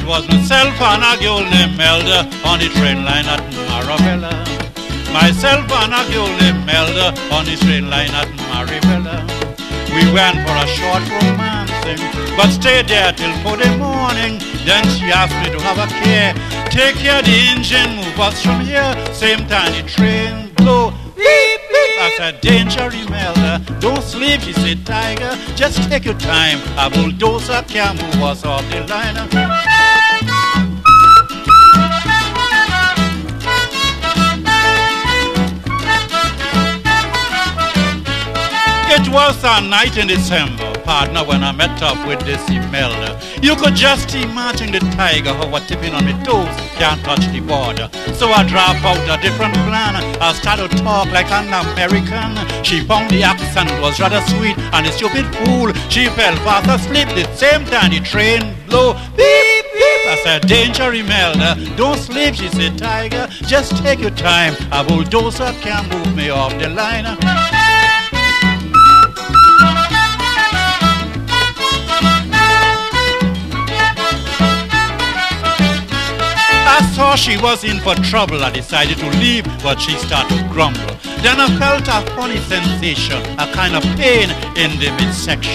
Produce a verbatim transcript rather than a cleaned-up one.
was myself and a girl named Melda on the train line at Marabella. Myself and a girl named Melda on the train line at Marabella. We went for a short romancing, but stayed there till for the morning. Then she asked me to have a care, take care of the engine, move us from here. Same time the train blow, beep, beep. I said, danger, Imelda, don't sleep. She said, Tiger, just take your time. A bulldozer can't move us off the line. It was a night in December, partner, when I met up with this Imelda. You could just imagine the tiger who was tipping on my toes, can't touch the border. So I dropped out a different plan. I started to talk like an American. She found the accent was rather sweet, and the stupid fool, she fell fast asleep. The same time the train blow, beep, beep. I said, danger, Imelda, don't sleep. She said, Tiger, just take your time. A bulldozer can't move me off the line. I saw she was in for trouble. I decided to leave, but she started to grumble. Then I felt a funny sensation, a kind of pain in the midsection.